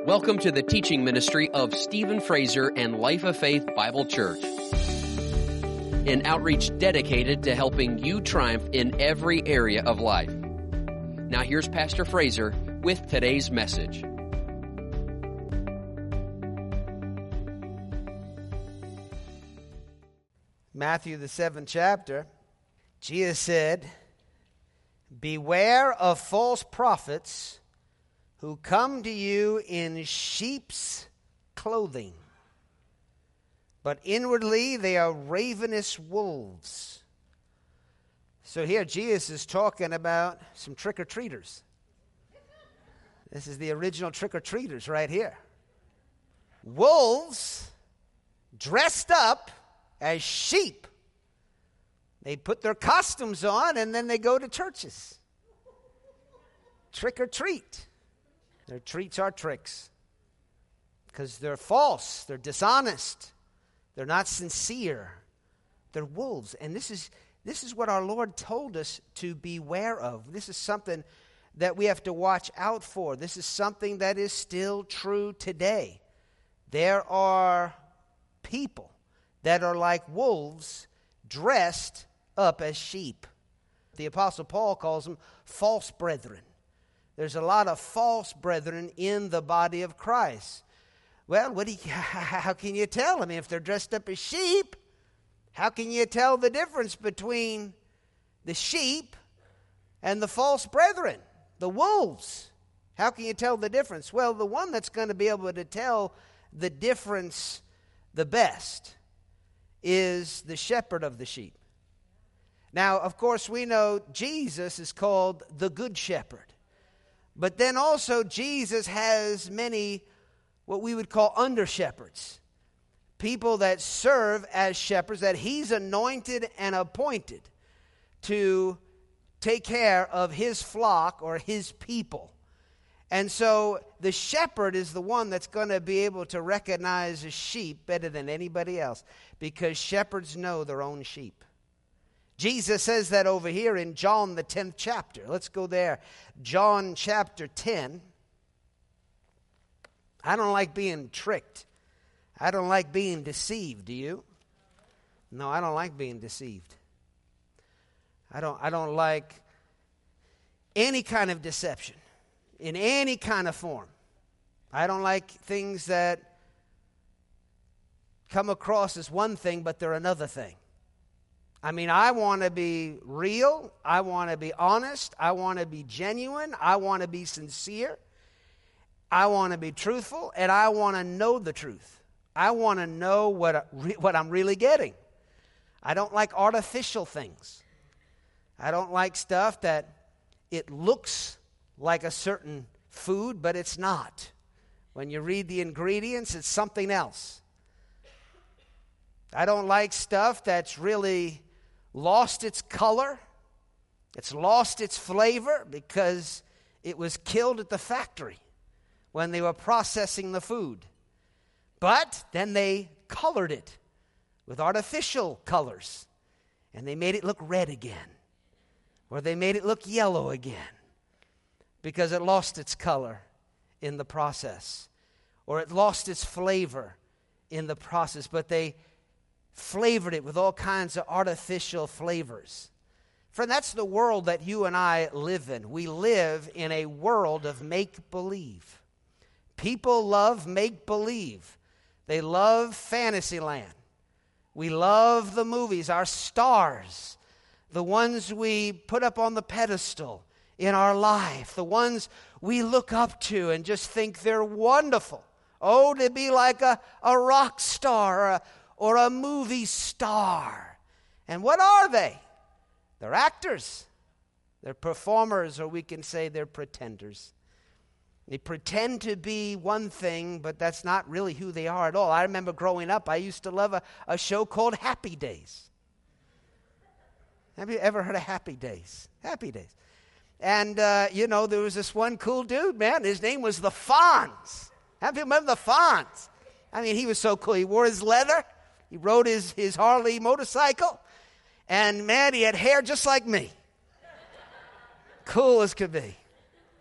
Welcome to the teaching ministry of Stephen Fraser and Life of Faith Bible Church, an outreach dedicated to helping you triumph in every area of life. Now here's Pastor Fraser with today's message. Matthew, the 7th chapter, Jesus said, "Beware of false prophets who come to you in sheep's clothing, but inwardly they are ravenous wolves." So here Jesus is talking about some trick-or-treaters. This is the original trick-or-treaters right here. Wolves dressed up as sheep. They put their costumes on and then they go to churches. Trick or treat. Their treats are tricks because they're false, they're dishonest, they're not sincere. They're wolves. And this is what our Lord told us to beware of. This is something that we have to watch out for. This is something that is still true today. There are people that are like wolves dressed up as sheep. The Apostle Paul calls them false brethren. There's a lot of false brethren in the body of Christ. Well, how can you tell? I mean, if they're dressed up as sheep, how can you tell the difference between the sheep and the false brethren, the wolves? How can you tell the difference? Well, the one that's going to be able to tell the difference the best is the shepherd of the sheep. Now, of course, we know Jesus is called the Good Shepherd. But then also Jesus has many what we would call under-shepherds, people that serve as shepherds that he's anointed and appointed to take care of his flock or his people. And so the shepherd is the one that's going to be able to recognize a sheep better than anybody else because shepherds know their own sheep. Jesus says that over here in John, the 10th chapter. Let's go there. John chapter 10. I don't like being tricked. I don't like being deceived. Do you? No, I don't like being deceived. I don't like any kind of deception in any kind of form. I don't like things that come across as one thing, but they're another thing. I mean, I want to be real. I want to be honest. I want to be genuine. I want to be sincere. I want to be truthful, and I want to know the truth. I want to know what I'm really getting. I don't like artificial things. I don't like stuff that it looks like a certain food, but it's not. When you read the ingredients, it's something else. I don't like stuff that's really lost its color. It's lost its flavor because it was killed at the factory when they were processing the food. But then they colored it with artificial colors, and they made it look red again, or they made it look yellow again because it lost its color in the process, or it lost its flavor in the process, but they flavored it with all kinds of artificial flavors. Friend, that's the world that you and I live in. We live in a world of make-believe. People love make-believe. They love Fantasyland. We love the movies, our stars, the ones we put up on the pedestal in our life, the ones we look up to and just think they're wonderful. Oh, to be like a rock star or a movie star. And what are they? They're actors. They're performers, or we can say they're pretenders. They pretend to be one thing, but that's not really who they are at all. I remember growing up, I used to love a show called Happy Days. Have you ever heard of Happy Days? Happy Days. And, there was this one cool dude, man. His name was the Fonz. Have you remember the Fonz? I mean, he was so cool. He wore his leather. He rode his Harley motorcycle. And, man, he had hair just like me. Cool as could be.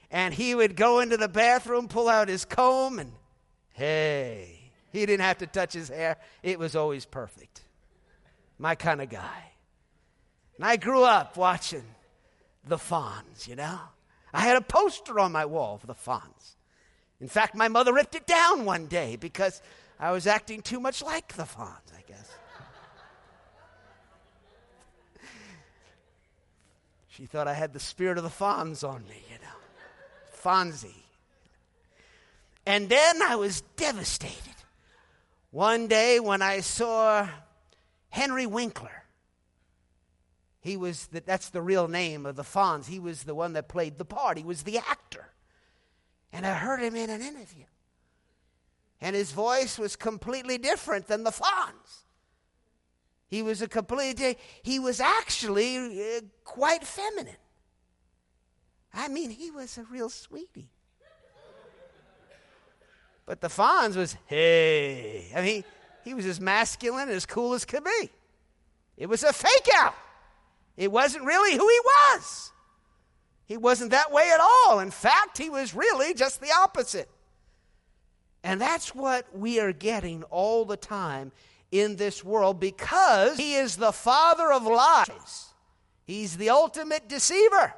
And he would go into the bathroom, pull out his comb, and hey, he didn't have to touch his hair. It was always perfect. My kind of guy. And I grew up watching the Fonz, you know. I had a poster on my wall for the Fonz. In fact, my mother ripped it down one day because I was acting too much like the Fonz, I guess. She thought I had the spirit of the Fonz on me, you know. Fonzie. And then I was devastated one day when I saw Henry Winkler. That's the real name of the Fonz. He was the one that played the part. He was the actor. And I heard him in an interview. And his voice was completely different than the Fonz. He was actually quite feminine. I mean, he was a real sweetie. But the Fonz was, hey. I mean, he was as masculine and as cool as could be. It was a fake out. It wasn't really who he was. He wasn't that way at all. In fact, he was really just the opposite. And that's what we are getting all the time in this world because he is the father of lies. He's the ultimate deceiver.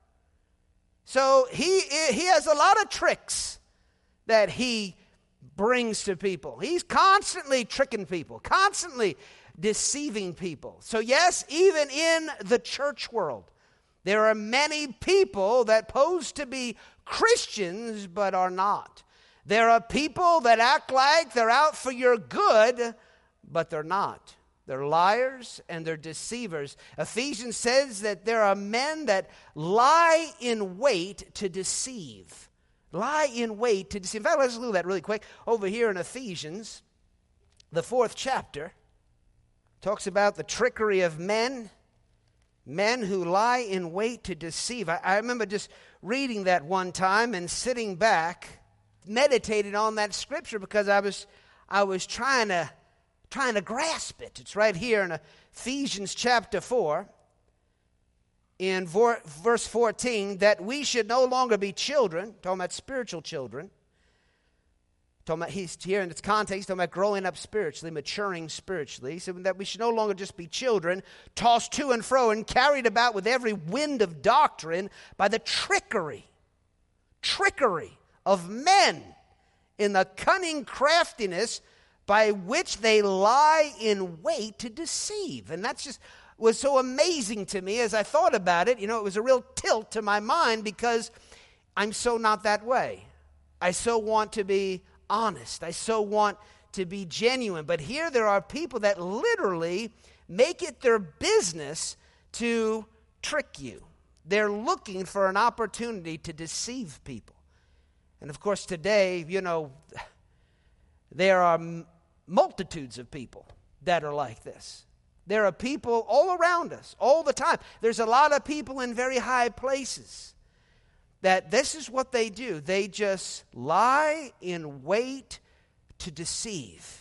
So he has a lot of tricks that he brings to people. He's constantly tricking people, constantly deceiving people. So yes, even in the church world, there are many people that pose to be Christians but are not. There are people that act like they're out for your good, but they're not. They're liars and they're deceivers. Ephesians says that there are men that lie in wait to deceive. Lie in wait to deceive. In fact, let's look at that really quick. Over here in Ephesians, the 4th chapter, talks about the trickery of men who lie in wait to deceive. I remember just reading that one time and sitting back, meditating on that scripture because I was trying to grasp it. It's right here in Ephesians chapter 4, in verse 14, that we should no longer be children, talking about spiritual children. He's here in its context, he's talking about growing up spiritually, maturing spiritually, so that we should no longer just be children, tossed to and fro and carried about with every wind of doctrine by the trickery of men in the cunning craftiness by which they lie in wait to deceive. And that's just was so amazing to me as I thought about it. You know, it was a real tilt to my mind because I'm so not that way. I so want to be honest. I so want to be genuine. But here there are people that literally make it their business to trick you. They're looking for an opportunity to deceive people. And of course today, you know, there are multitudes of people that are like this. There are people all around us, all the time. There's a lot of people in very high places that this is what they do. They just lie in wait to deceive.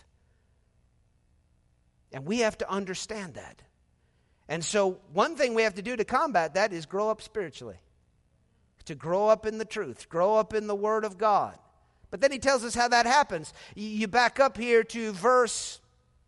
And we have to understand that. And so one thing we have to do to combat that is grow up spiritually. To grow up in the truth, grow up in the Word of God. But then he tells us how that happens. You back up here to verse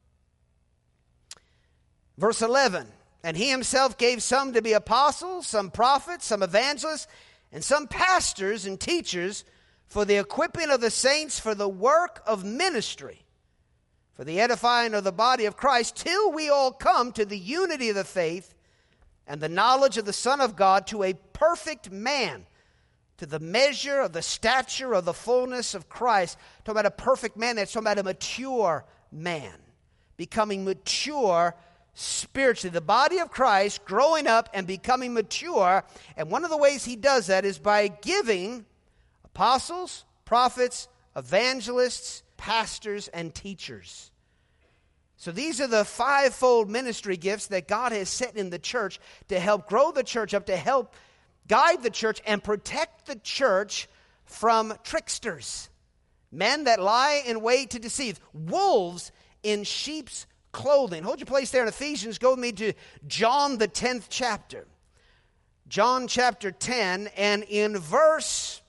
11. And he himself gave some to be apostles, some prophets, some evangelists, and some pastors and teachers for the equipping of the saints for the work of ministry, for the edifying of the body of Christ, till we all come to the unity of the faith and the knowledge of the Son of God, to a perfect man, to the measure of the stature of the fullness of Christ. Talking about a perfect man, that's talking about a mature man, becoming mature spiritually. The body of Christ growing up and becoming mature. And one of the ways he does that is by giving apostles, prophets, evangelists, pastors, and teachers. So these are the fivefold ministry gifts that God has set in the church to help grow the church up, to help guide the church and protect the church from tricksters, men that lie in wait to deceive, wolves in sheep's clothing. Hold your place there in Ephesians. Go with me to John, the 10th chapter. John chapter 10, and in verse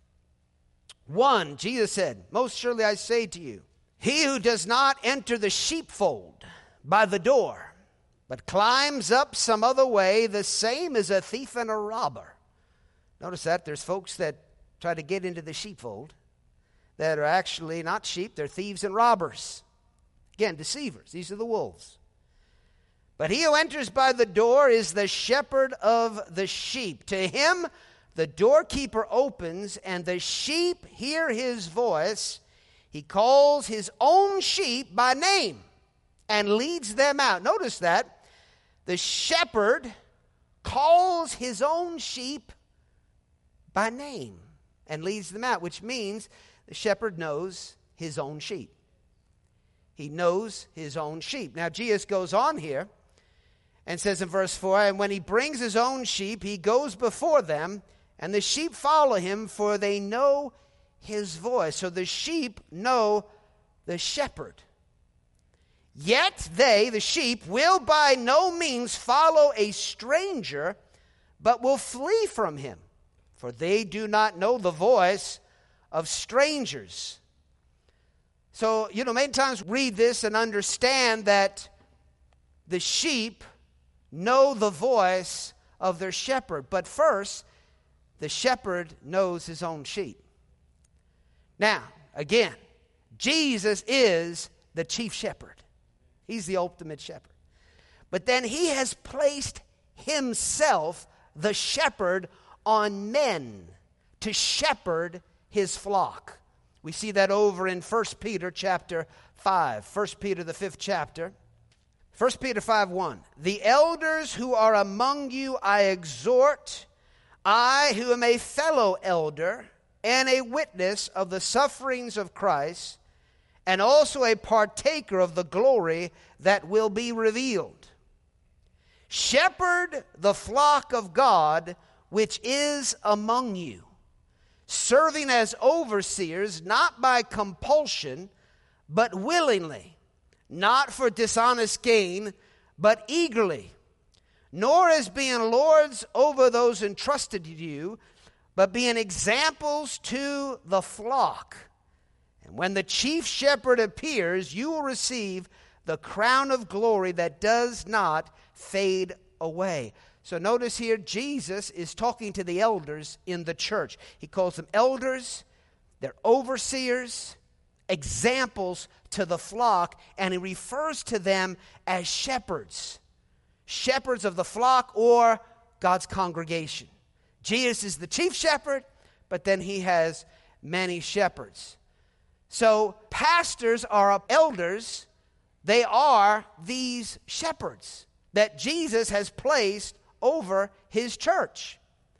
1, Jesus said, "Most surely I say to you, he who does not enter the sheepfold by the door, but climbs up some other way, the same is a thief and a robber." Notice that there's folks that try to get into the sheepfold that are actually not sheep, they're thieves and robbers. Again, deceivers. These are the wolves. "But he who enters by the door is the shepherd of the sheep. To him the doorkeeper opens, and the sheep hear his voice. He calls his own sheep by name and leads them out." Notice that. The shepherd calls his own sheep by name and leads them out, which means the shepherd knows his own sheep. He knows his own sheep. Now, Jesus goes on here and says in verse 4, "And when he brings his own sheep, he goes before them, and the sheep follow him, for they know his voice." So the sheep know the shepherd. "Yet they," the sheep, "will by no means follow a stranger, but will flee from him, for they do not know the voice of strangers." So, many times read this and understand that the sheep know the voice of their shepherd. But first, the shepherd knows his own sheep. Now, again, Jesus is the chief shepherd. He's the ultimate shepherd. But then he has placed himself, the shepherd, on men to shepherd his flock. We see that over in 1 Peter chapter 5. 1 Peter, the 5th chapter. 1 Peter 5:1. "The elders who are among you I exhort, I who am a fellow elder and a witness of the sufferings of Christ, and also a partaker of the glory that will be revealed. Shepherd the flock of God which is among you, serving as overseers, not by compulsion, but willingly, not for dishonest gain, but eagerly, nor as being lords over those entrusted to you, but being examples to the flock. And when the chief shepherd appears, you will receive the crown of glory that does not fade away." So notice here, Jesus is talking to the elders in the church. He calls them elders, they're overseers, examples to the flock, and he refers to them as shepherds. Shepherds of the flock or God's congregation. Jesus is the chief shepherd, but then he has many shepherds. So pastors are elders. They are these shepherds that Jesus has placed over his church.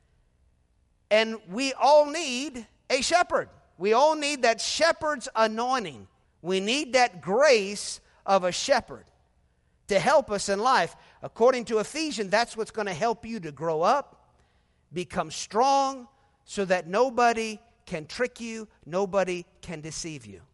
And we all need a shepherd. We all need that shepherd's anointing. We need that grace of a shepherd to help us in life. According to Ephesians, that's what's going to help you to grow up, become strong, so that nobody can trick you, nobody can deceive you.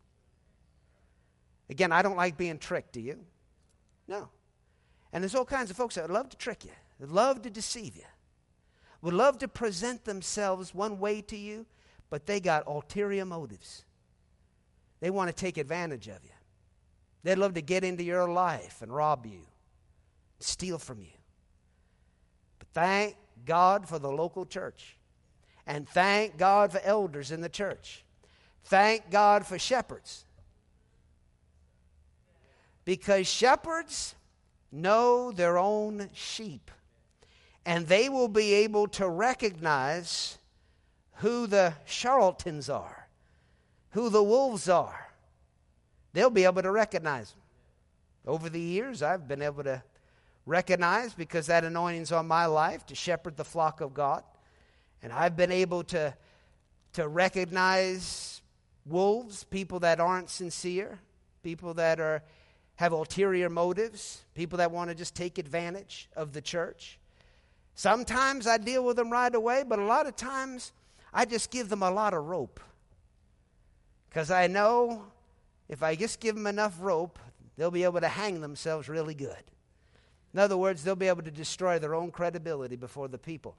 Again, I don't like being tricked, do you? No. And there's all kinds of folks that would love to trick you, would love to deceive you, would love to present themselves one way to you, but they got ulterior motives. They want to take advantage of you. They'd love to get into your life and rob you, steal from you. But thank God for the local church. And thank God for elders in the church. Thank God for shepherds. Because shepherds know their own sheep. And they will be able to recognize who the charlatans are, who the wolves are. They'll be able to recognize them. Over the years, I've been able to recognize, because that anointing's on my life, to shepherd the flock of God. And I've been able to recognize wolves, people that aren't sincere, people that have ulterior motives, people that want to just take advantage of the church. Sometimes I deal with them right away, but a lot of times I just give them a lot of rope. Because I know if I just give them enough rope, they'll be able to hang themselves really good. In other words, they'll be able to destroy their own credibility before the people.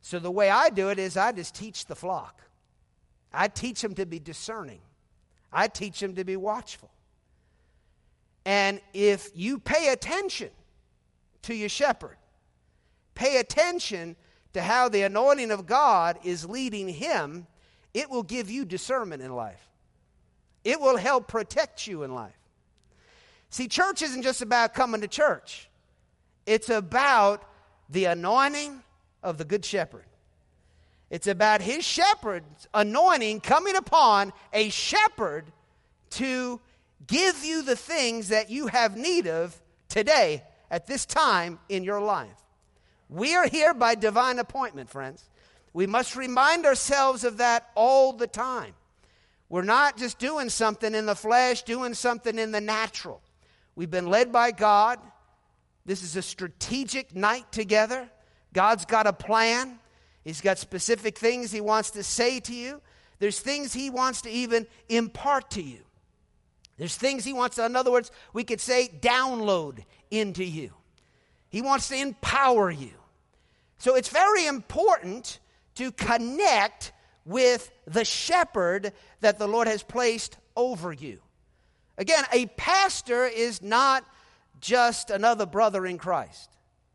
So the way I do it is I just teach the flock. I teach them to be discerning. I teach them to be watchful. And if you pay attention to your shepherd, pay attention to how the anointing of God is leading him, it will give you discernment in life. It will help protect you in life. See, church isn't just about coming to church. It's about the anointing of the Good Shepherd. It's about his shepherd's anointing coming upon a shepherd to give you the things that you have need of today at this time in your life. We are here by divine appointment, friends. We must remind ourselves of that all the time. We're not just doing something in the flesh, doing something in the natural. We've been led by God. This is a strategic night together. God's got a plan. He's got specific things he wants to say to you. There's things he wants to even impart to you. There's things he wants to, in other words, we could say download into you. He wants to empower you. So it's very important to connect with the shepherd that the Lord has placed over you. Again, a pastor is not just another brother in Christ.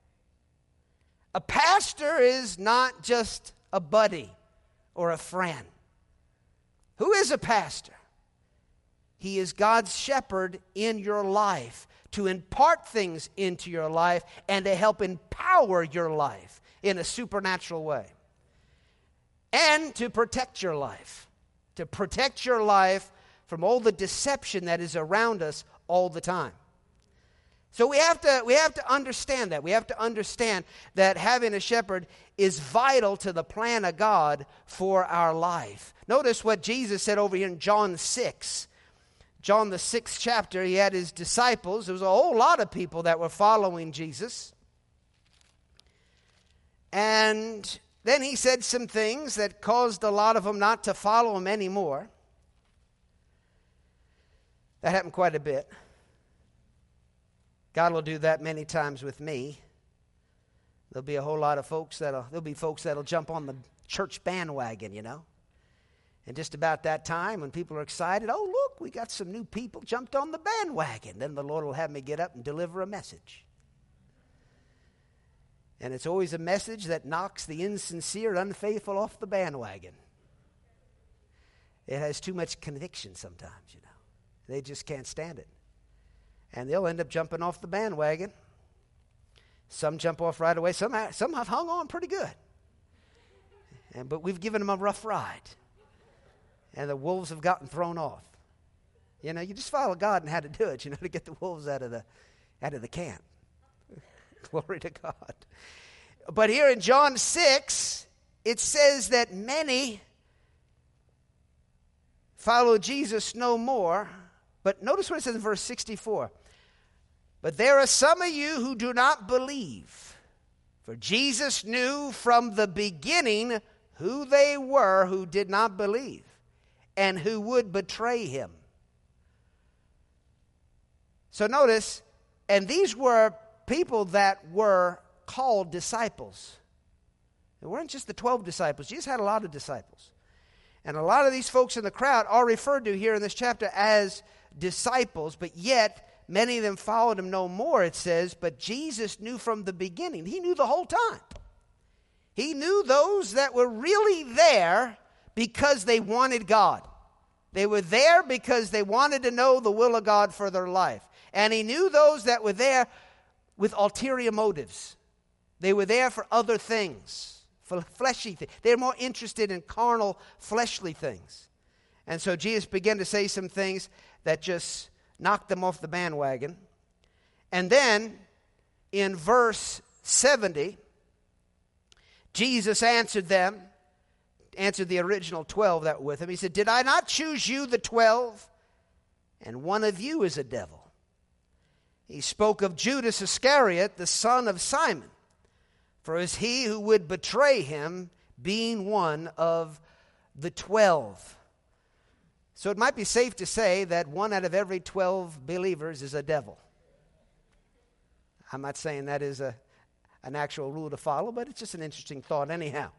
A pastor is not just a buddy or a friend. Who is a pastor? He is God's shepherd in your life to impart things into your life and to help empower your life in a supernatural way. And to protect your life. To protect your life from all the deception that is around us all the time. So we have to understand that. We have to understand that having a shepherd is vital to the plan of God for our life. Notice what Jesus said over here in John 6. John the 6th chapter, he had his disciples. There was a whole lot of people that were following Jesus. And then he said some things that caused a lot of them not to follow him anymore. That happened quite a bit. God will do that many times with me. There'll be a whole lot of folks that'll jump on the church bandwagon, you know. And just about that time when people are excited, oh, look, we got some new people jumped on the bandwagon. Then the Lord will have me get up and deliver a message. And it's always a message that knocks the insincere, unfaithful off the bandwagon. It has too much conviction sometimes, you know. They just can't stand it. And they'll end up jumping off the bandwagon. Some jump off right away. Some have hung on pretty good. But we've given them a rough ride. And the wolves have gotten thrown off. You know, you just follow God and how to do it, you know, to get the wolves out of the camp. Glory to God. But here in John 6, it says that many follow Jesus no more. But notice what it says in verse 64. But there are some of you who do not believe. For Jesus knew from the beginning who they were who did not believe and who would betray him. So notice, and these were people that were called disciples. It weren't just the 12 disciples. Jesus had a lot of disciples. And a lot of these folks in the crowd are referred to here in this chapter as disciples, but yet many of them followed him no more, it says. But Jesus knew from the beginning. He knew the whole time. He knew those that were really there because they wanted God. They were there because they wanted to know the will of God for their life. And he knew those that were there with ulterior motives. They were there for other things, for fleshy things. They're more interested in carnal, fleshly things. And so Jesus began to say some things that just knocked them off the bandwagon. And then in verse 70, Jesus answered the original 12 that were with him. He said, did I not choose you, the 12? And one of you is a devil. He spoke of Judas Iscariot, the son of Simon. For it was he who would betray him, being one of the 12. So it might be safe to say that one out of every 12 believers is a devil. I'm not saying that is an actual rule to follow, but it's just an interesting thought anyhow.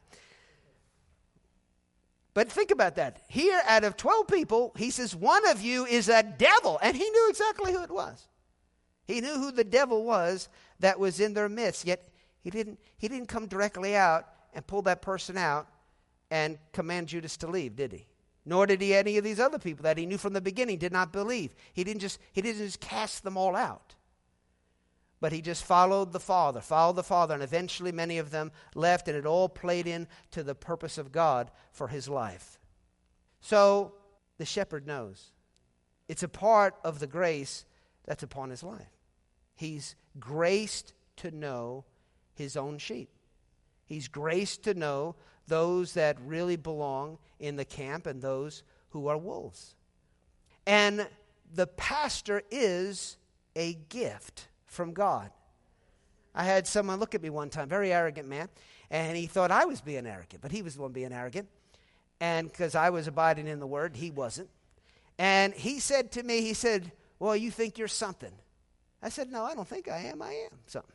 But think about that. Here, out of 12 people, he says, one of you is a devil. And he knew exactly who it was. He knew who the devil was that was in their midst. Yet he didn't come directly out and pull that person out and command Judas to leave, did he? Nor did he any of these other people that he knew from the beginning did not believe. He didn't just cast them all out. But he just followed the Father, and eventually many of them left, and it all played into the purpose of God for his life. So the shepherd knows. It's a part of the grace that's upon his life. He's graced to know his own sheep. He's graced to know those that really belong in the camp and those who are wolves. And the pastor is a gift from God. I had someone look at me one time, very arrogant man, and he thought I was being arrogant, but he was the one being arrogant. And because I was abiding in the word, he wasn't. And he said to me, well, you think you're something. I said, no, I don't think I am. I am something.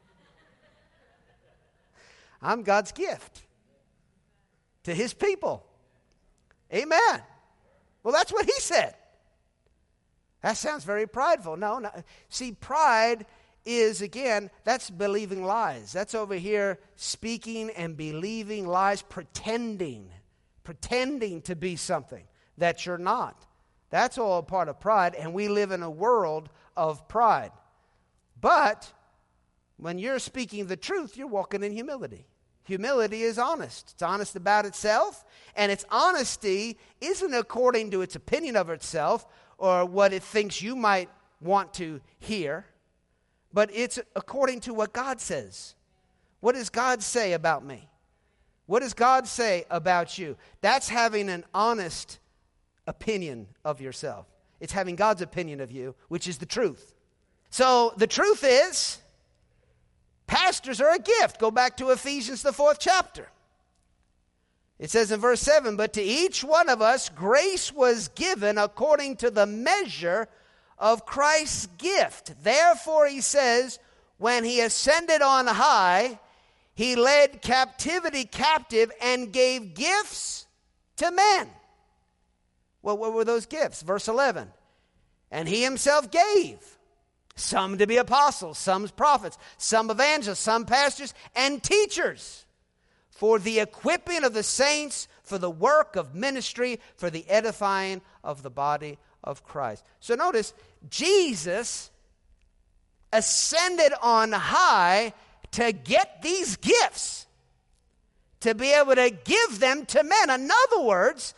I'm God's gift to his people. Amen. Well, that's what he said. That sounds very prideful. No. See, pride is, again, that's believing lies. That's over here speaking and believing lies, pretending to be something that you're not. That's all a part of pride, and we live in a world of pride. But when you're speaking the truth, you're walking in humility. Humility is honest. It's honest about itself, and its honesty isn't according to its opinion of itself or what it thinks you might want to hear, but it's according to what God says. What does God say about me? What does God say about you? That's having an honest opinion of yourself. It's having God's opinion of you, which is the truth. So the truth is, pastors are a gift. Go back to Ephesians, the 4th chapter. It says in verse 7, but to each one of us grace was given according to the measure of Christ's gift. Therefore, he says, when he ascended on high, he led captivity captive and gave gifts to men. Well, what were those gifts? Verse 11, and he himself gave some to be apostles, some prophets, some evangelists, some pastors, and teachers, for the equipping of the saints, for the work of ministry, for the edifying of the body of Christ. So notice, Jesus ascended on high to get these gifts, to be able to give them to men. In other words,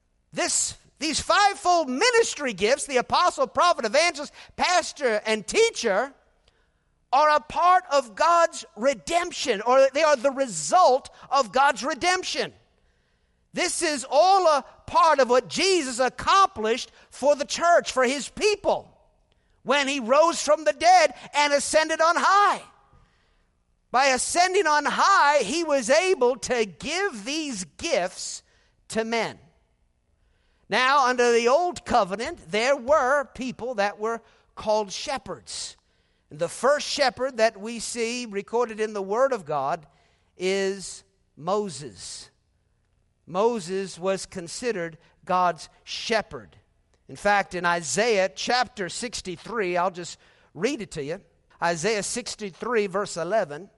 these fivefold ministry gifts, the apostle, prophet, evangelist, pastor, and teacher, are a part of God's redemption, or they are the result of God's redemption. This is all a part of what Jesus accomplished for the church, for his people, when he rose from the dead and ascended on high. By ascending on high, he was able to give these gifts to men. Now, under the old covenant, there were people that were called shepherds. The first shepherd that we see recorded in the Word of God is Moses. Moses was considered God's shepherd. In fact, in Isaiah chapter 63, I'll just read it to you. Isaiah 63, verse 11.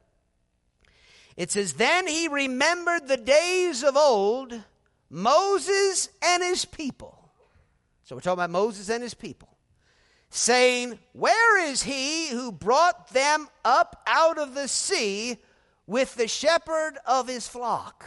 It says, then he remembered the days of old, Moses and his people. So we're talking about Moses and his people. Saying, where is he who brought them up out of the sea with the shepherd of his flock?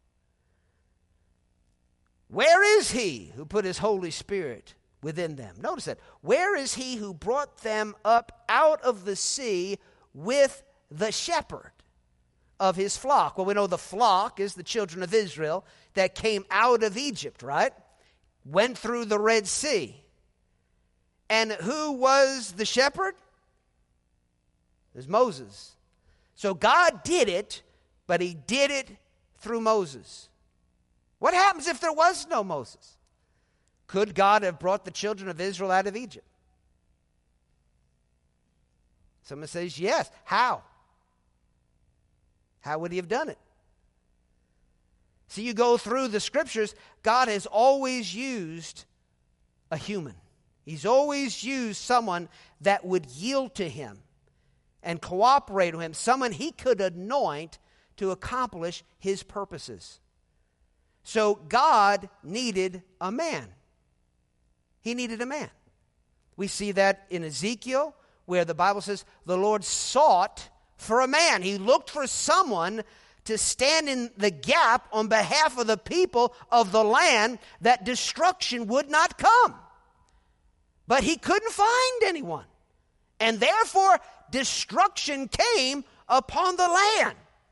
Where is he who put his Holy Spirit within them? Notice that. Where is he who brought them up out of the sea with the shepherd of his flock? Well, we know the flock is the children of Israel that came out of Egypt, right? Went through the Red Sea. And who was the shepherd? It was Moses. So God did it, but he did it through Moses. What happens if there was no Moses? Could God have brought the children of Israel out of Egypt? Someone says yes. How? How would he have done it? See, you go through the scriptures, God has always used a human. He's always used someone that would yield to him and cooperate with him, someone he could anoint to accomplish his purposes. So God needed a man. He needed a man. We see that in Ezekiel, where the Bible says the Lord sought for a man. He looked for someone to stand in the gap on behalf of the people of the land that destruction would not come. But he couldn't find anyone. And therefore, destruction came upon the land.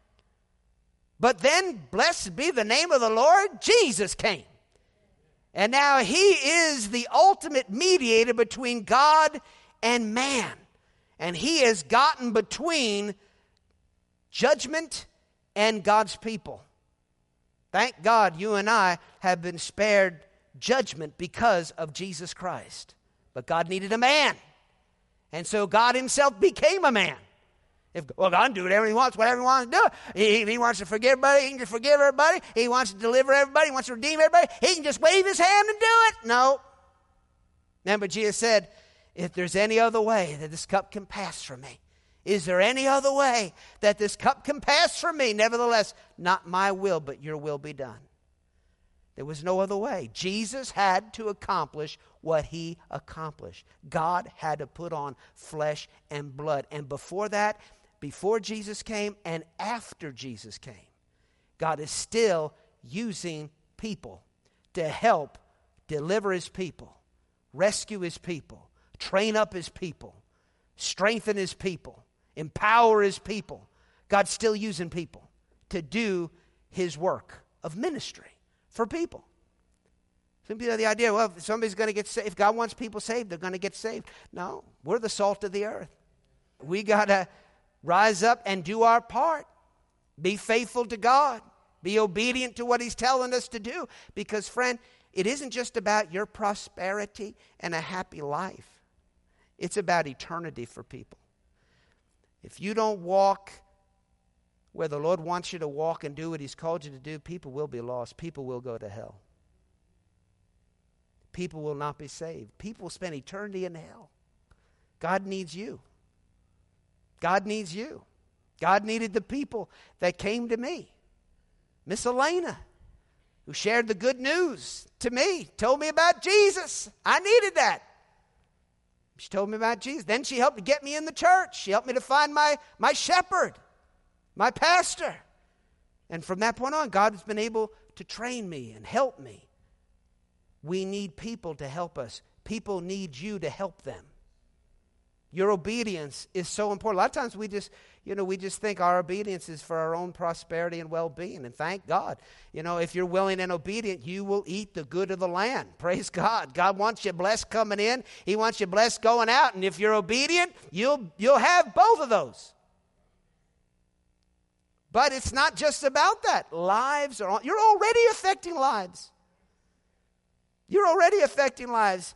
But then, blessed be the name of the Lord, Jesus came. And now he is the ultimate mediator between God and man. And he has gotten between judgment and God's people. Thank God you and I have been spared judgment because of Jesus Christ. But God needed a man. And so God himself became a man. God can do whatever he wants, whatever he wants to do. He wants to forgive everybody, he can just forgive everybody. He wants to deliver everybody, he wants to redeem everybody. He can just wave his hand and do it. No. Remember, Jesus said, if there's any other way that this cup can pass from me, is there any other way that this cup can pass from me? Nevertheless, not my will, but your will be done. There was no other way. Jesus had to accomplish what he accomplished. God had to put on flesh and blood. And before that, before Jesus came and after Jesus came, God is still using people to help deliver his people, rescue his people, train up his people, strengthen his people, empower his people. God's still using people to do his work of ministry for people. Some people have the idea, well, if somebody's going to get saved, if God wants people saved, they're going to get saved. No, we're the salt of the earth. We got to rise up and do our part. Be faithful to God. Be obedient to what he's telling us to do. Because, friend, it isn't just about your prosperity and a happy life. It's about eternity for people. If you don't walk where the Lord wants you to walk and do what he's called you to do, people will be lost. People will go to hell. People will not be saved. People will spend eternity in hell. God needs you. God needs you. God needed the people that came to me. Miss Elena, who shared the good news to me, told me about Jesus. I needed that. She told me about Jesus. Then she helped to get me in the church. She helped me to find my shepherd, my pastor. And from that point on, God has been able to train me and help me. We need people to help us. People need you to help them. Your obedience is so important. A lot of times we just think our obedience is for our own prosperity and well-being. And thank God, if you're willing and obedient, you will eat the good of the land. Praise God. God wants you blessed coming in. He wants you blessed going out. And if you're obedient, you'll have both of those. But it's not just about that. You're already affecting lives. You're already affecting lives.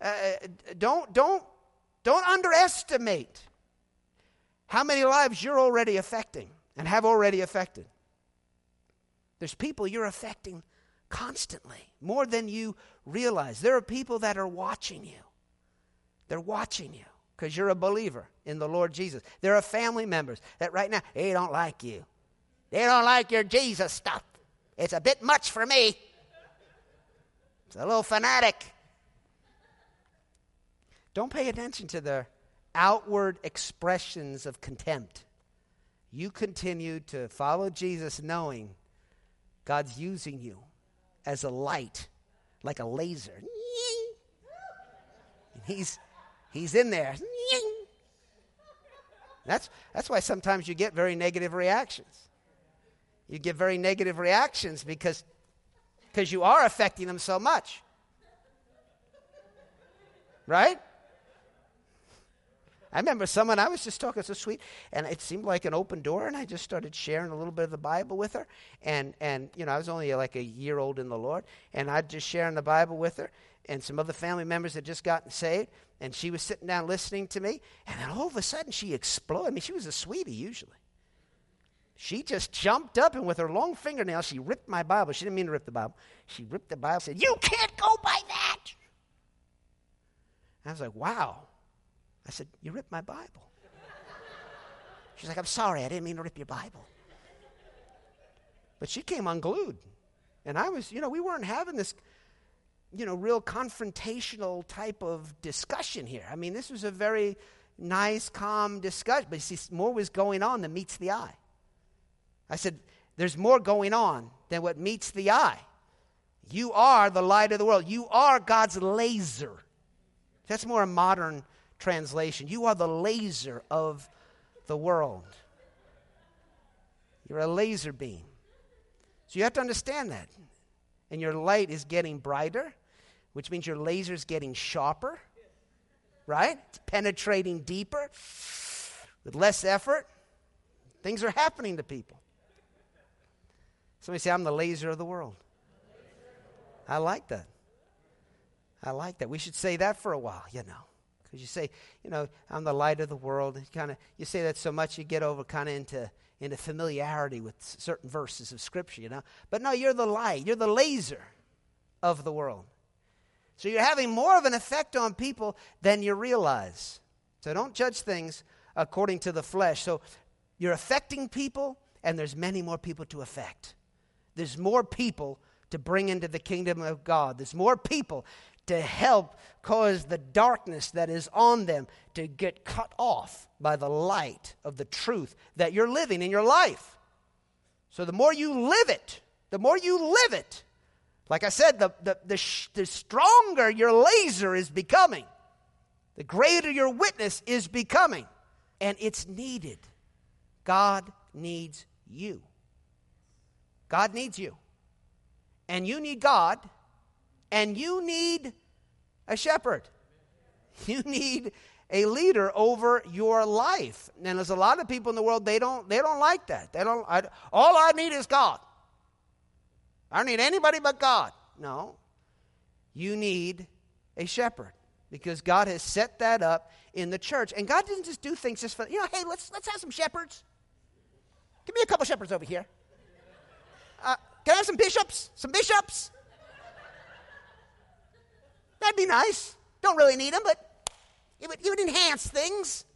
Don't underestimate how many lives you're already affecting and have already affected. There's people you're affecting constantly, more than you realize. There are people that are watching you. They're watching you because you're a believer in the Lord Jesus. There are family members that right now, they don't like you. They don't like your Jesus stuff. It's a bit much for me. It's a little fanatic. Don't pay attention to the outward expressions of contempt. You continue to follow Jesus knowing God's using you as a light, like a laser. He's in there. That's why sometimes you get very negative reactions. You get very negative reactions because you are affecting them so much. Right? I remember someone, I was just talking so sweet, and it seemed like an open door, and I just started sharing a little bit of the Bible with her. And I was only like a year old in the Lord, and I'd just sharing the Bible with her, and some other family members had just gotten saved, and she was sitting down listening to me, and then all of a sudden she exploded. I mean, she was a sweetie usually. She just jumped up and with her long fingernail, she ripped my Bible. She didn't mean to rip the Bible. She ripped the Bible and said, "You can't go by that." I was like, wow. I said, "You ripped my Bible." She's like, "I'm sorry, I didn't mean to rip your Bible." But she came unglued. And I was, we weren't having this, real confrontational type of discussion here. I mean, this was a very nice, calm discussion. But you see, more was going on than meets the eye. I said, there's more going on than what meets the eye. You are the light of the world. You are God's laser. That's more a modern translation. You are the laser of the world. You're a laser beam. So you have to understand that. And your light is getting brighter, which means your laser is getting sharper, right? It's penetrating deeper with less effort. Things are happening to people. Somebody say, "I'm the laser of the world." I like that. I like that. We should say that for a while, because you say, "I'm the light of the world." And you say that so much, you get over kind of into familiarity with certain verses of Scripture, But no, you're the light. You're the laser of the world. So you're having more of an effect on people than you realize. So don't judge things according to the flesh. So you're affecting people, and there's many more people to affect. There's more people to bring into the kingdom of God. There's more people to help cause the darkness that is on them to get cut off by the light of the truth that you're living in your life. So the more you live it, like I said, the stronger your laser is becoming, the greater your witness is becoming. And it's needed. God needs you. God needs you. And you need God. And you need a shepherd. You need a leader over your life. And there's a lot of people in the world, they don't like that. All I need is God. I don't need anybody but God. No. You need a shepherd, because God has set that up in the church. And God didn't just do things just for, hey, let's have some shepherds. Give me a couple shepherds over here. Can I have some bishops? Some bishops? That'd be nice. Don't really need them, but it would enhance things.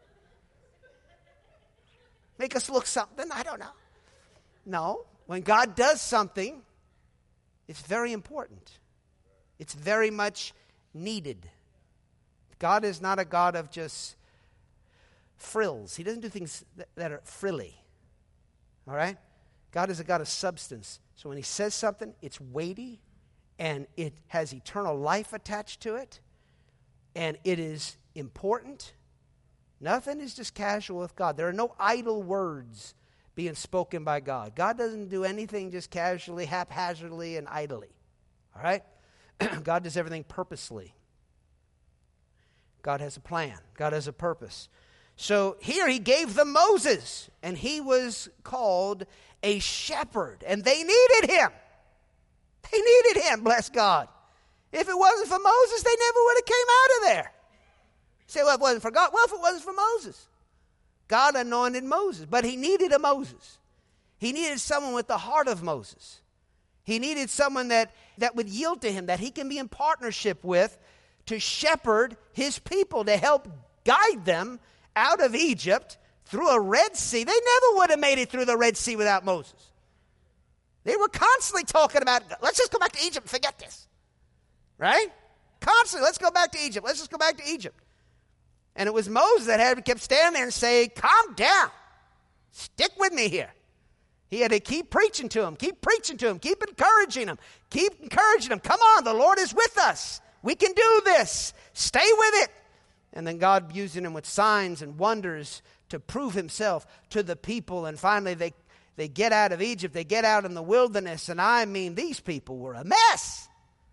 Make us look something. I don't know. No. When God does something, it's very important. It's very much needed. God is not a God of just frills. He doesn't do things that are frilly. All right? God is a God of substance. So when he says something, it's weighty, and it has eternal life attached to it, and it is important. Nothing is just casual with God. There are no idle words being spoken by God. God doesn't do anything just casually, haphazardly, and idly. All right? God does everything purposely. God has a plan. God has a purpose. So here he gave them Moses, and he was called a shepherd, and they needed him. They needed him, bless God. If it wasn't for Moses, they never would have came out of there. Say, well, if it wasn't for God. Well, if it wasn't for Moses. God anointed Moses, but he needed a Moses. He needed someone with the heart of Moses. He needed someone that would yield to him, that he can be in partnership with, to shepherd his people, to help guide them out of Egypt through a Red Sea. They never would have made it through the Red Sea without Moses. They were constantly talking about, let's just go back to Egypt and forget this. Right? Constantly, let's go back to Egypt. Let's just go back to Egypt. And it was Moses that kept standing there and saying, calm down. Stick with me here. He had to keep preaching to him, keep encouraging him, Come on, the Lord is with us. We can do this. Stay with it. And then God using him with signs and wonders to prove himself to the people. And finally, they get out of Egypt. They get out in the wilderness. And I mean, these people were a mess.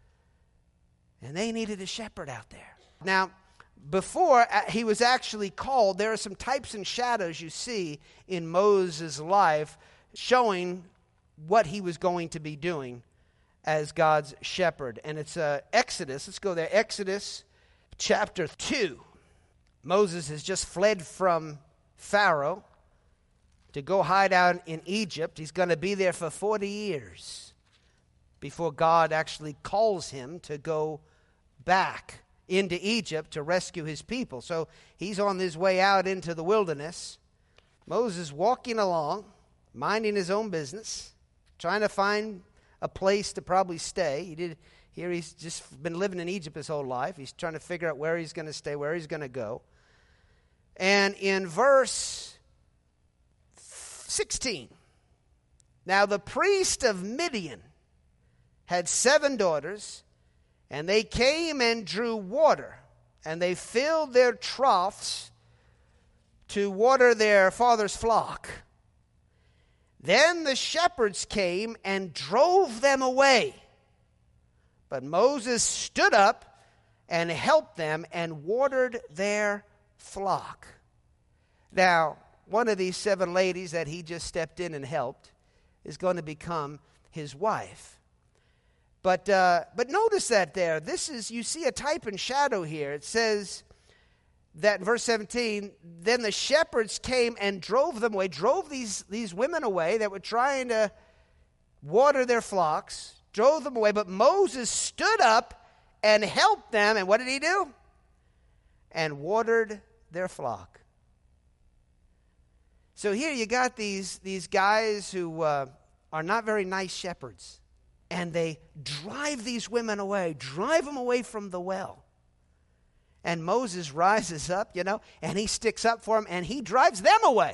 And they needed a shepherd out there. Now, before he was actually called, there are some types and shadows you see in Moses' life showing what he was going to be doing as God's shepherd. And it's Exodus. Let's go there. Exodus chapter 2. Moses has just fled from Pharaoh to go hide out in Egypt. He's going to be there for 40 years before God actually calls him to go back into Egypt to rescue his people. So he's on his way out into the wilderness. Moses walking along, minding his own business, trying to find a place to probably stay. He's just been living in Egypt his whole life. He's trying to figure out where he's going to stay, where he's going to go. And in verse 16, now the priest of Midian had 7 daughters, and they came and drew water, and they filled their troughs to water their father's flock. Then the shepherds came and drove them away. But Moses stood up and helped them and watered their flock. Now, one of these 7 ladies that he just stepped in and helped is going to become his wife. But notice that there. You see a type and shadow here. It says that in verse 17, then the shepherds came and drove them away, drove these women away that were trying to water their flocks, drove them away. But Moses stood up and helped them. And what did he do? And watered their flock. So here you got these guys who are not very nice shepherds. And they drive these women away, drive them away from the well. And Moses rises up, and he sticks up for them, and he drives them away.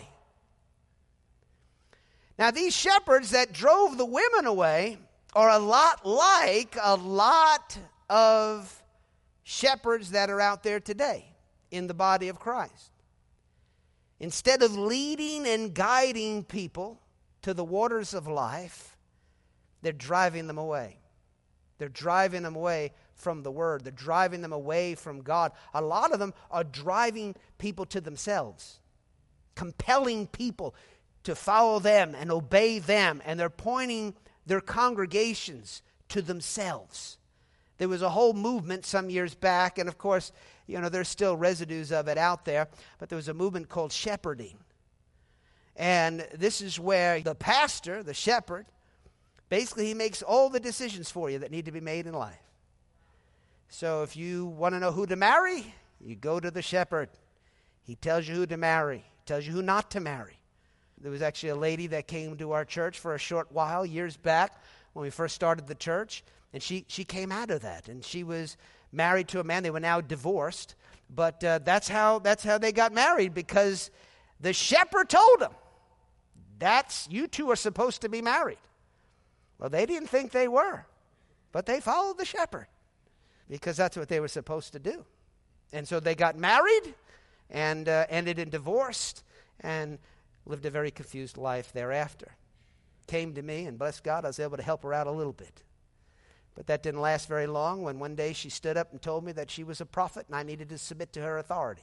Now, these shepherds that drove the women away are a lot like a lot of shepherds that are out there today in the body of Christ. Instead of leading and guiding people to the waters of life, they're driving them away. They're driving them away from the Word. They're driving them away from God. A lot of them are driving people to themselves, compelling people to follow them and obey them, and they're pointing their congregations to themselves. There was a whole movement some years back, and of course, there's still residues of it out there, but there was a movement called shepherding. And this is where the pastor, the shepherd, basically he makes all the decisions for you that need to be made in life. So if you want to know who to marry, you go to the shepherd. He tells you who to marry, tells you who not to marry. There was actually a lady that came to our church for a short while, years back, when we first started the church, and she came out of that, and she was married to a man. They were now divorced, but that's how they got married, because the shepherd told them, you two are supposed to be married. Well, they didn't think they were, but they followed the shepherd because that's what they were supposed to do. And so they got married and ended in divorce and lived a very confused life thereafter. Came to me, and bless God, I was able to help her out a little bit. But that didn't last very long when one day she stood up and told me that she was a prophet and I needed to submit to her authority.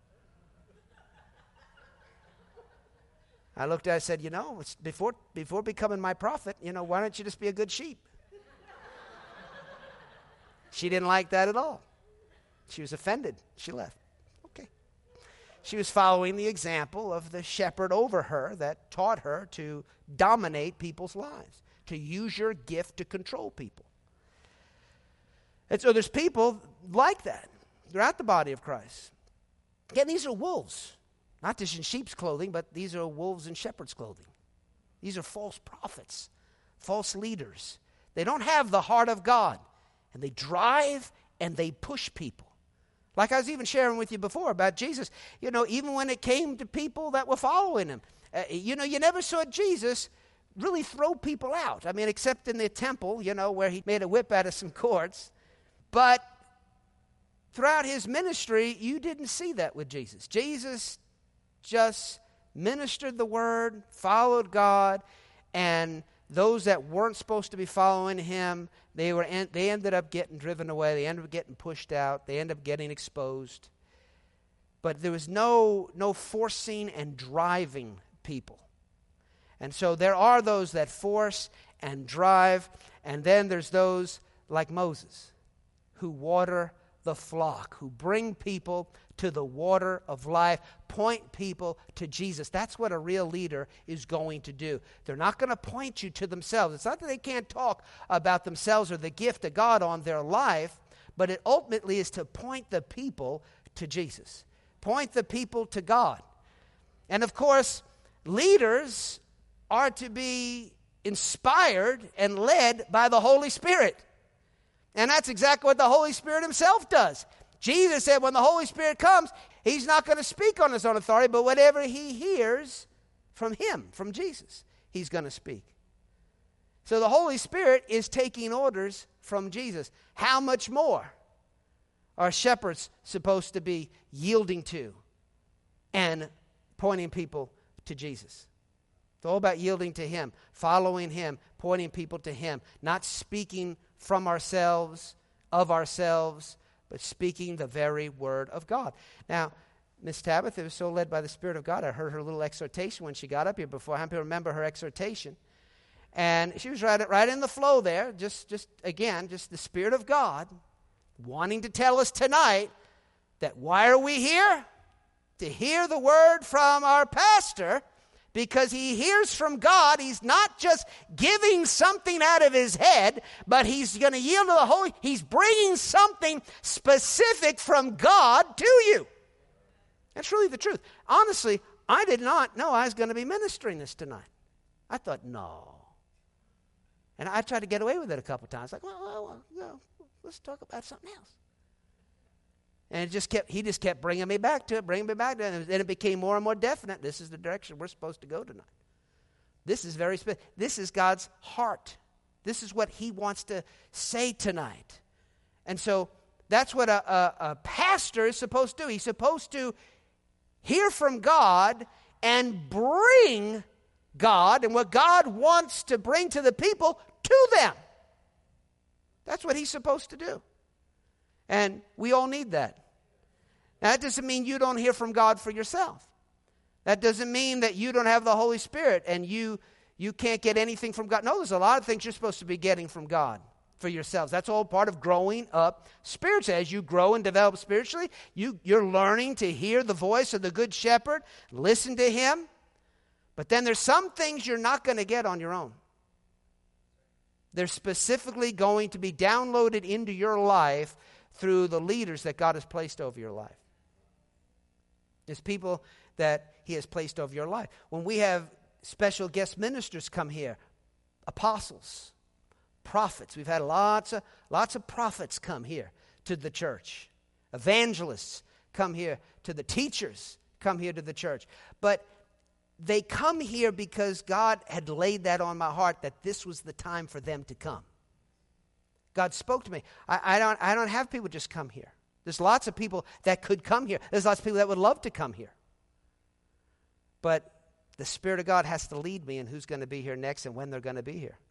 I looked at her and said, before becoming my prophet, why don't you just be a good sheep? She didn't like that at all. She was offended. She left. Okay. She was following the example of the shepherd over her that taught her to dominate people's lives, to use your gift to control people. And so there's people like that throughout the body of Christ. Again, these are wolves. Not just in sheep's clothing, but these are wolves in shepherd's clothing. These are false prophets, false leaders. They don't have the heart of God, and they drive and they push people. Like I was even sharing with you before about Jesus, even when it came to people that were following him, you never saw Jesus really throw people out. I mean, except in the temple, where he made a whip out of some cords. But throughout his ministry, you didn't see that with Jesus. Jesus just ministered the word, followed God, and those that weren't supposed to be following him, they ended up getting driven away. They ended up getting pushed out. They ended up getting exposed. But there was no forcing and driving people. And so there are those that force and drive, and then there's those like Moses who water the flock, who bring people to the water of life, point people to Jesus. That's what a real leader is going to do. They're not going to point you to themselves. It's not that they can't talk about themselves or the gift of God on their life, but it ultimately is to point the people to Jesus. Point the people to God. And of course, leaders are to be inspired and led by the Holy Spirit. And that's exactly what the Holy Spirit himself does. Jesus said when the Holy Spirit comes, he's not going to speak on his own authority, but whatever he hears from him, from Jesus, he's going to speak. So the Holy Spirit is taking orders from Jesus. How much more are shepherds supposed to be yielding to and pointing people to Jesus? It's all about yielding to him, following him, pointing people to him, not speaking from ourselves, of ourselves, but speaking the very word of God. Now, Miss Tabitha was so led by the Spirit of God. I heard her little exhortation when she got up here before. How many people remember her exhortation? And she was right in the flow there, just the Spirit of God wanting to tell us tonight that why are we here? To hear the word from our pastor, because he hears from God. He's not just giving something out of his head, but he's going to yield to the Holy. He's bringing something specific from God to you. That's really the truth. Honestly, I did not know I was going to be ministering this tonight. I thought, no. And I tried to get away with it a couple times. Like, well, let's talk about something else. And he just kept bringing me back to it, and then it became more and more definite. This is the direction we're supposed to go tonight. This is very specific. This is God's heart. This is what he wants to say tonight. And so that's what a pastor is supposed to do. He's supposed to hear from God and bring God and what God wants to bring to the people to them. That's what he's supposed to do. And we all need that. Now, that doesn't mean you don't hear from God for yourself. That doesn't mean that you don't have the Holy Spirit and you can't get anything from God. No, there's a lot of things you're supposed to be getting from God for yourselves. That's all part of growing up spiritually. As you grow and develop spiritually, you're learning to hear the voice of the Good Shepherd, listen to him. But then there's some things you're not going to get on your own. They're specifically going to be downloaded into your life through the leaders that God has placed over your life. There's people that he has placed over your life. When we have special guest ministers come here, apostles, prophets. We've had lots of prophets come here to the church. Evangelists come here to the teachers, come here to the church. But they come here because God had laid that on my heart that this was the time for them to come. God spoke to me. I don't have people just come here. There's lots of people that could come here. There's lots of people that would love to come here. But the Spirit of God has to lead me in who's going to be here next and when they're going to be here.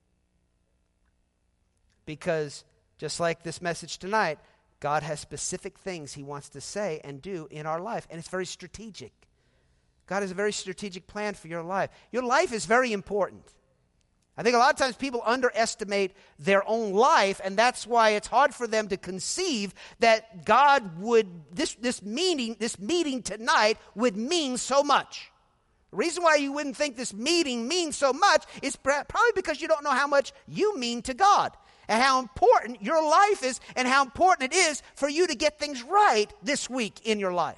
Because just like this message tonight, God has specific things he wants to say and do in our life. And it's very strategic. God has a very strategic plan for your life. Your life is very important. I think a lot of times people underestimate their own life, and that's why it's hard for them to conceive that God would, this meeting tonight would mean so much. The reason why you wouldn't think this meeting means so much is probably because you don't know how much you mean to God and how important your life is and how important it is for you to get things right this week in your life.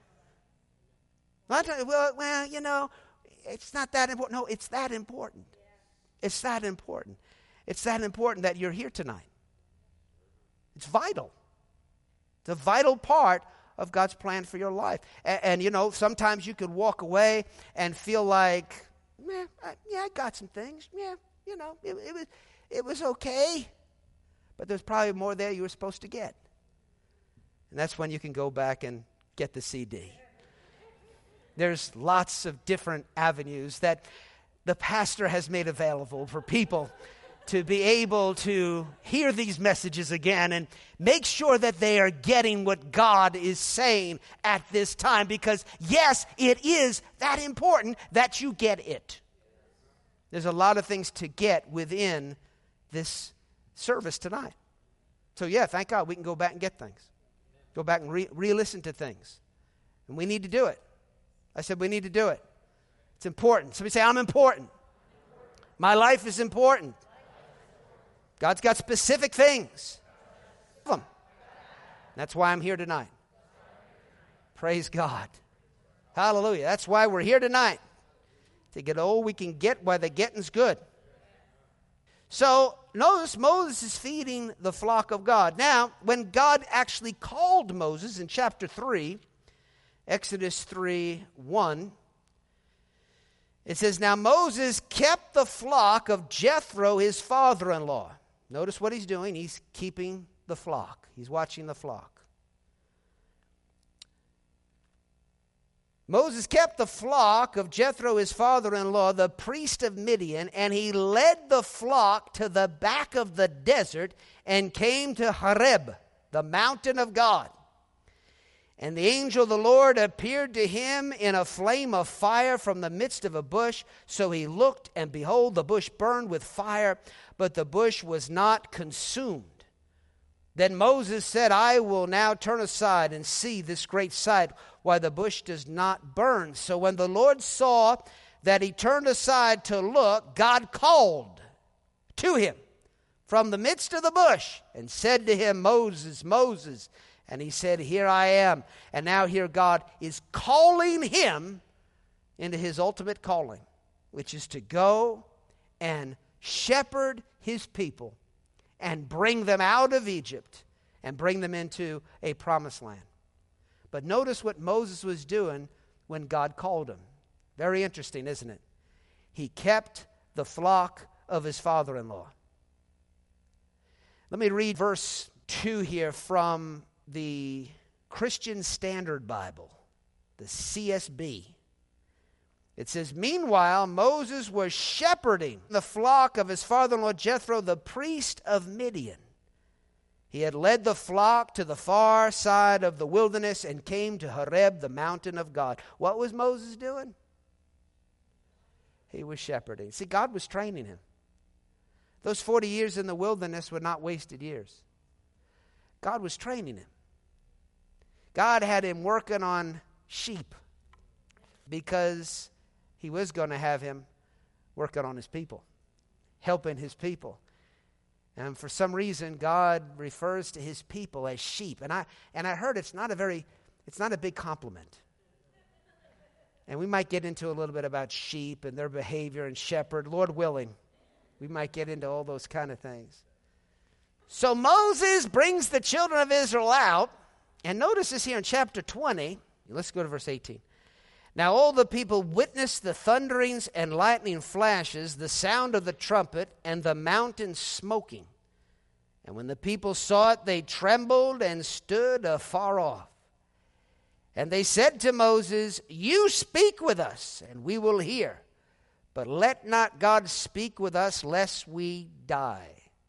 Well, you know, it's not that important. No, it's that important. It's that important. It's that important that you're here tonight. It's vital. It's a vital part of God's plan for your life. And you know, sometimes you could walk away and feel like, I got some things. Yeah, you know, it was okay. But there's probably more there you were supposed to get. And that's when you can go back and get the CD. There's lots of different avenues that the pastor has made available for people to be able to hear these messages again and make sure that they are getting what God is saying at this time. Because, yes, it is that important that you get it. There's a lot of things to get within this service tonight. So, yeah, thank God we can go back and get things. Go back and re-listen to things. And we need to do it. I said we need to do it. It's important. Somebody say, I'm important. My life is important. God's got specific things. That's why I'm here tonight. Praise God. Hallelujah. That's why we're here tonight. To get all we can get while the getting's good. So, notice Moses is feeding the flock of God. Now, when God actually called Moses in chapter 3, Exodus 3:1, it says, Now Moses kept the flock of Jethro, his father-in-law. Notice what he's doing. He's keeping the flock. He's watching the flock. Moses kept the flock of Jethro, his father-in-law, the priest of Midian, and he led the flock to the back of the desert and came to Horeb, the mountain of God. And the angel of the Lord appeared to him in a flame of fire from the midst of a bush. So he looked, and behold, the bush burned with fire, but the bush was not consumed. Then Moses said, I will now turn aside and see this great sight, why the bush does not burn. So when the Lord saw that he turned aside to look, God called to him from the midst of the bush and said to him, Moses, Moses. And he said, Here I am. And now here God is calling him into his ultimate calling, which is to go and shepherd his people and bring them out of Egypt and bring them into a promised land. But notice what Moses was doing when God called him. Very interesting, isn't it? He kept the flock of his father-in-law. Let me read verse 2 here from the Christian Standard Bible, the CSB. It says, Meanwhile, Moses was shepherding the flock of his father-in-law Jethro, the priest of Midian. He had led the flock to the far side of the wilderness and came to Horeb, the mountain of God. What was Moses doing? He was shepherding. See, God was training him. Those 40 years in the wilderness were not wasted years. God was training him. God had him working on sheep because he was going to have him working on his people, helping his people. And for some reason, God refers to his people as sheep. And I heard it's not a big compliment. And we might get into a little bit about sheep and their behavior and shepherd. Lord willing, we might get into all those kind of things. So Moses brings the children of Israel out. And notice this here in chapter 20. Let's go to verse 18. Now all the people witnessed the thunderings and lightning flashes, the sound of the trumpet, and the mountain smoking. And when the people saw it, they trembled and stood afar off. And they said to Moses, You speak with us, and we will hear. But let not God speak with us, lest we die.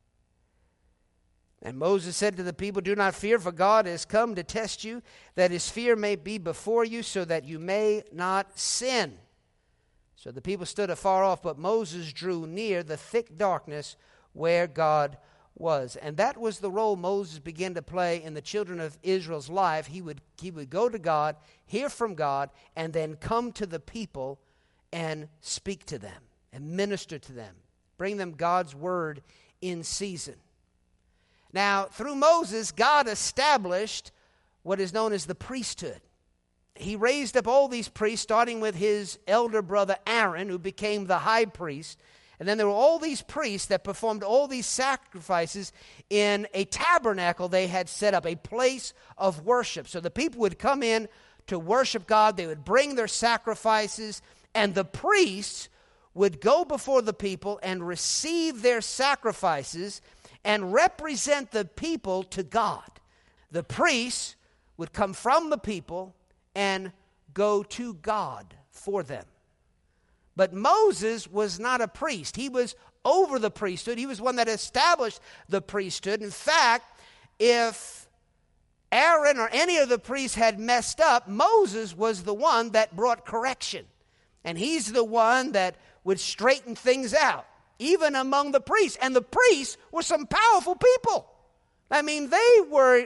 And Moses said to the people, Do not fear, for God has come to test you, that his fear may be before you, so that you may not sin. So the people stood afar off, but Moses drew near the thick darkness where God was. And that was the role Moses began to play in the children of Israel's life. He would go to God, hear from God, and then come to the people and speak to them and minister to them. Bring them God's word in season. Now, through Moses, God established what is known as the priesthood. He raised up all these priests, starting with his elder brother Aaron, who became the high priest. And then there were all these priests that performed all these sacrifices in a tabernacle they had set up, a place of worship. So the people would come in to worship God. They would bring their sacrifices, and the priests would go before the people and receive their sacrifices and represent the people to God. The priests would come from the people and go to God for them. But Moses was not a priest. He was over the priesthood. He was one that established the priesthood. In fact, if Aaron or any of the priests had messed up, Moses was the one that brought correction. And he's the one that would straighten things out, even among the priests. And the priests were some powerful people. I mean, they were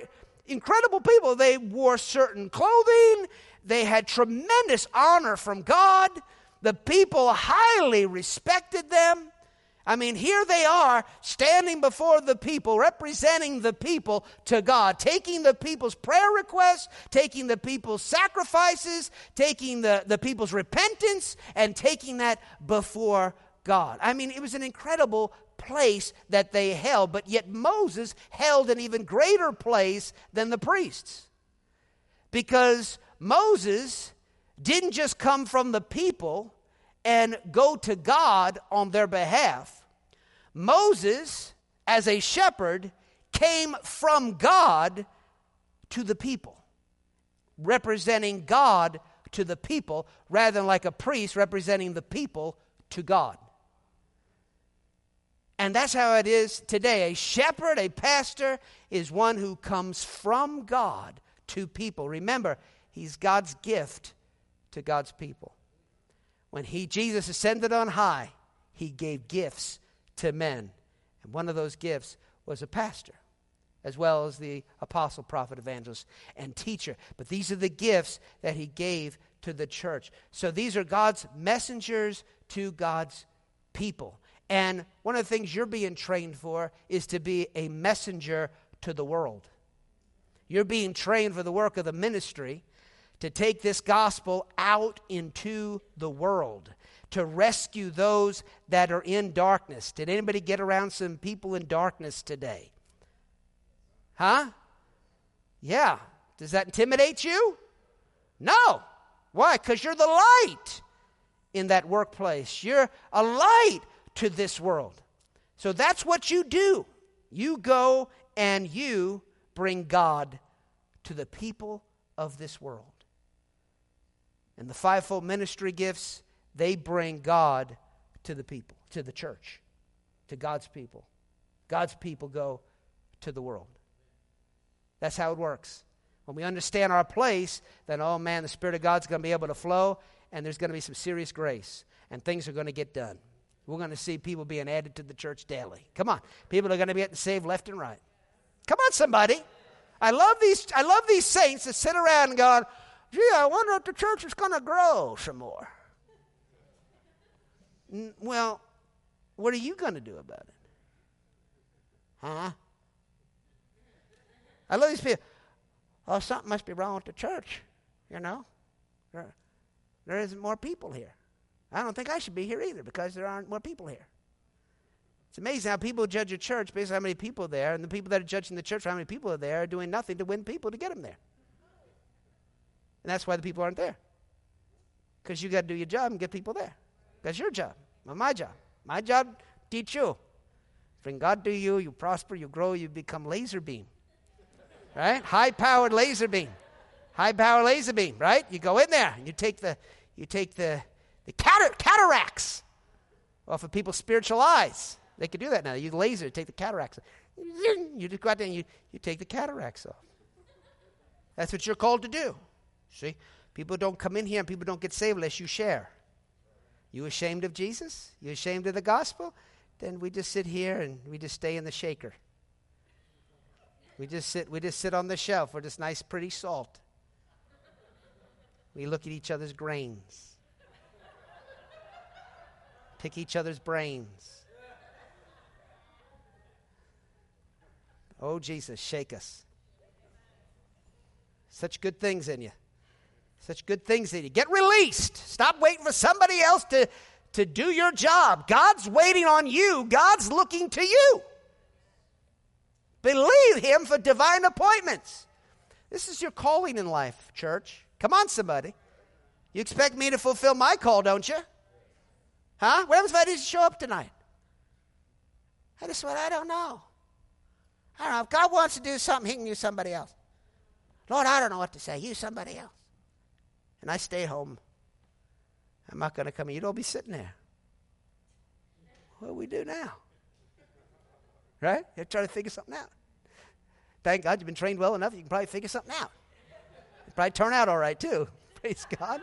incredible people. They wore certain clothing. They had tremendous honor from God. The people highly respected them. I mean, here they are standing before the people, representing the people to God, taking the people's prayer requests, taking the people's sacrifices, taking the people's repentance, and taking that before God. I mean, it was an incredible place that they held, but yet Moses held an even greater place than the priests. Because Moses didn't just come from the people and go to God on their behalf. Moses, as a shepherd, came from God to the people, representing God to the people, rather than like a priest representing the people to God. And that's how it is today. A shepherd, a pastor, is one who comes from God to people. Remember, he's God's gift to God's people. When Jesus ascended on high, he gave gifts to men. And one of those gifts was a pastor, as well as the apostle, prophet, evangelist, and teacher. But these are the gifts that he gave to the church. So these are God's messengers to God's people. And one of the things you're being trained for is to be a messenger to the world. You're being trained for the work of the ministry to take this gospel out into the world, to rescue those that are in darkness. Did anybody get around some people in darkness today? Huh? Yeah. Does that intimidate you? No. Why? Because you're the light in that workplace. You're a light to this world. So that's what you do. You go and you bring God to the people of this world. And the fivefold ministry gifts, they bring God to the people, to the church, to God's people. God's people go to the world. That's how it works. When we understand our place, then, oh man, the Spirit of God's going to be able to flow, and there's going to be some serious grace, and things are going to get done. We're going to see people being added to the church daily. Come on. People are going to be getting saved left and right. Come on, somebody. I love these saints that sit around and go, gee, I wonder if the church is going to grow some more. Well, what are you going to do about it? Huh? I love these people. Oh, something must be wrong with the church, you know. There isn't more people here. I don't think I should be here either because there aren't more people here. It's amazing how people judge a church based on how many people are there, and the people that are judging the church for how many people are there are doing nothing to win people to get them there. And that's why the people aren't there. Because you got to do your job and get people there. That's your job, not my job. My job, teach you. Bring God to you, you prosper, you grow, you become laser beam. Right? High-powered laser beam. High-powered laser beam, right? You go in there and you take the cataracts off of people's spiritual eyes. They can do that now. You laser, take the cataracts. You just go out there and you take the cataracts off. That's what you're called to do. See? People don't come in here and people don't get saved unless you share. You ashamed of Jesus? You ashamed of the gospel? Then we just sit here and we just stay in the shaker. We just sit on the shelf. We're just nice, pretty salt. We look at each other's grains. Pick each other's brains. Oh, Jesus, shake us. Such good things in you. Such good things in you. Get released. Stop waiting for somebody else to do your job. God's waiting on you. God's looking to you. Believe him for divine appointments. This is your calling in life, church. Come on, somebody. You expect me to fulfill my call, don't you? Huh? What happens if I didn't show up tonight? I don't know. I don't know. If God wants to do something, he can use somebody else. Lord, I don't know what to say. Use somebody else. And I stay home. I'm not going to come in. You'd all be sitting there. What do we do now? Right? You're trying to figure something out. Thank God you've been trained well enough. You can probably figure something out. It'll probably turn out all right, too. Praise God.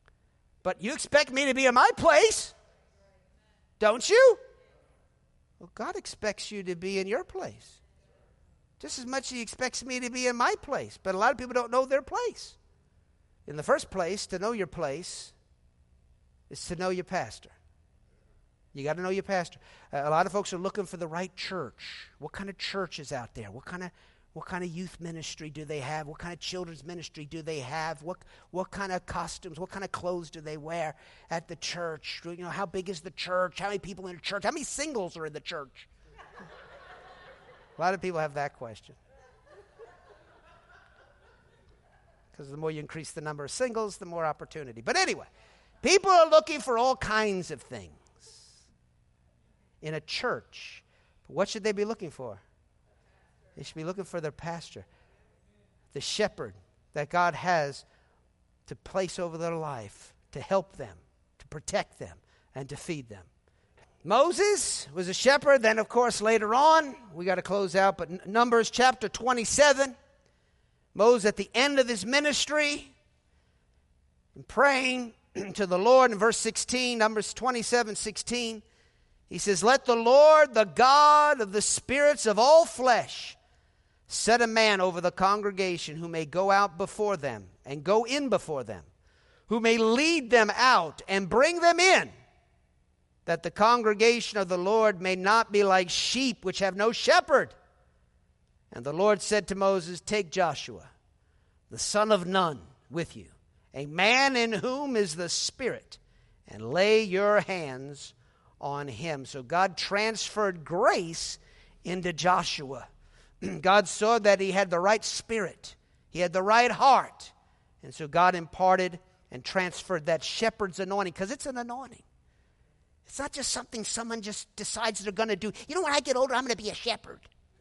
But you expect me to be in my place, don't you? Well, God expects you to be in your place. Just as much as He expects me to be in my place. But a lot of people don't know their place. In the first place, to know your place is to know your pastor. You got to know your pastor. A lot of folks are looking for the right church. What kind of church is out there? What kind of youth ministry do they have? What kind of children's ministry do they have? What kind of costumes, what kind of clothes do they wear at the church? You know, how big is the church? How many people in the church? How many singles are in the church? A lot of people have that question. Because the more you increase the number of singles, the more opportunity. But anyway, people are looking for all kinds of things in a church. But what should they be looking for? They should be looking for their pastor, the shepherd that God has to place over their life, to help them, to protect them, and to feed them. Moses was a shepherd. Then, of course, later on, we got to close out, but Numbers chapter 27, Moses at the end of his ministry, and praying to the Lord in verse 16, Numbers 27:16, he says, "Let the Lord, the God of the spirits of all flesh, set a man over the congregation who may go out before them and go in before them, who may lead them out and bring them in, that the congregation of the Lord may not be like sheep which have no shepherd." And the Lord said to Moses, "Take Joshua, the son of Nun, with you, a man in whom is the Spirit, and lay your hands on him." So God transferred grace into Joshua. God saw that he had the right spirit. He had the right heart. And so God imparted and transferred that shepherd's anointing, because it's an anointing. It's not just something someone just decides they're going to do. You know, when I get older, I'm going to be a shepherd.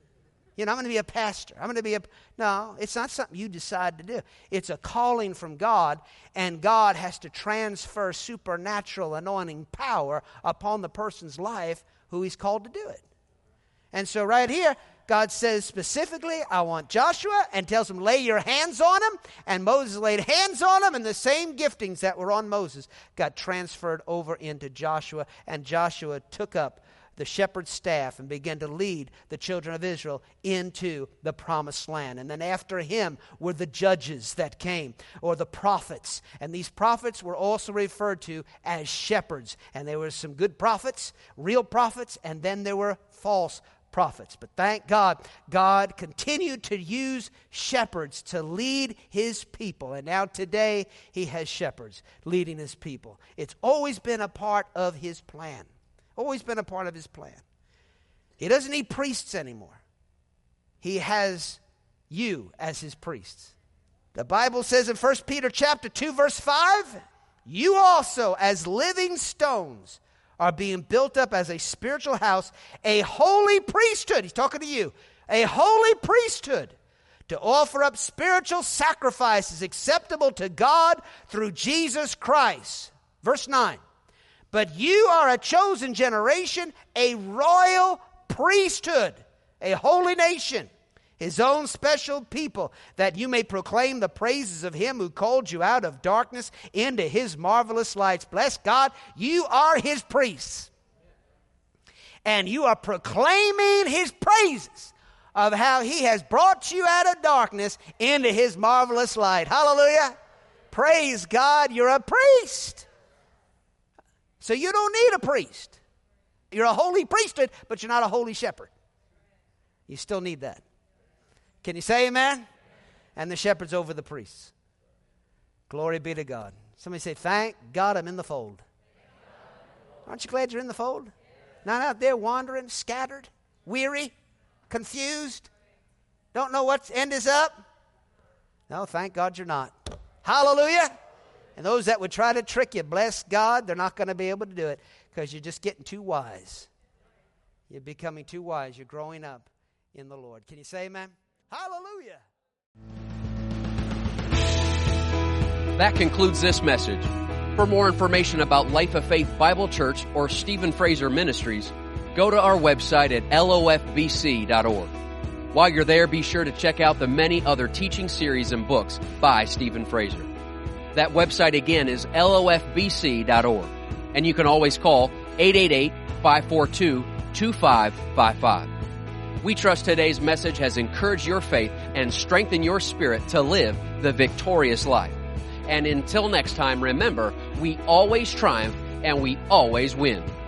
You know, I'm going to be a pastor. I'm going to be a... No, it's not something you decide to do. It's a calling from God, and God has to transfer supernatural anointing power upon the person's life who He's called to do it. And so right here, God says specifically, I want Joshua, and tells him, lay your hands on him. And Moses laid hands on him, and the same giftings that were on Moses got transferred over into Joshua. And Joshua took up the shepherd's staff and began to lead the children of Israel into the promised land. And then after him were the judges that came, or the prophets. And these prophets were also referred to as shepherds. And there were some good prophets, real prophets, and then there were false prophets. But thank God, God continued to use shepherds to lead His people. And now today, He has shepherds leading His people. It's always been a part of His plan. Always been a part of His plan. He doesn't need priests anymore. He has you as His priests. The Bible says in 1 Peter chapter 2, verse 5, "You also, as living stones, are being built up as a spiritual house, a holy priesthood." He's talking to you. "A holy priesthood, to offer up spiritual sacrifices acceptable to God through Jesus Christ." Verse 9. "But you are a chosen generation, a royal priesthood, a holy nation, His own special people, that you may proclaim the praises of Him who called you out of darkness into His marvelous lights." Bless God, you are His priests. And you are proclaiming His praises of how He has brought you out of darkness into His marvelous light. Hallelujah. Praise God, you're a priest. So you don't need a priest. You're a holy priesthood, but you're not a holy shepherd. You still need that. Can you say amen? And the shepherd's over the priests. Glory be to God. Somebody say, thank God I'm in the fold. Aren't you glad you're in the fold? Not out there wandering, scattered, weary, confused, don't know what end is up? No, thank God you're not. Hallelujah. And those that would try to trick you, bless God, they're not going to be able to do it, because you're just getting too wise. You're becoming too wise. You're growing up in the Lord. Can you say amen? Hallelujah. That concludes this message. For more information about Life of Faith Bible Church or Stephen Fraser Ministries, go to our website at lofbc.org. While you're there, be sure to check out the many other teaching series and books by Stephen Fraser. That website again is lofbc.org. And you can always call 888-542-4700. 888-888-2555. We trust today's message has encouraged your faith and strengthened your spirit to live the victorious life. And until next time, remember, we always triumph and we always win.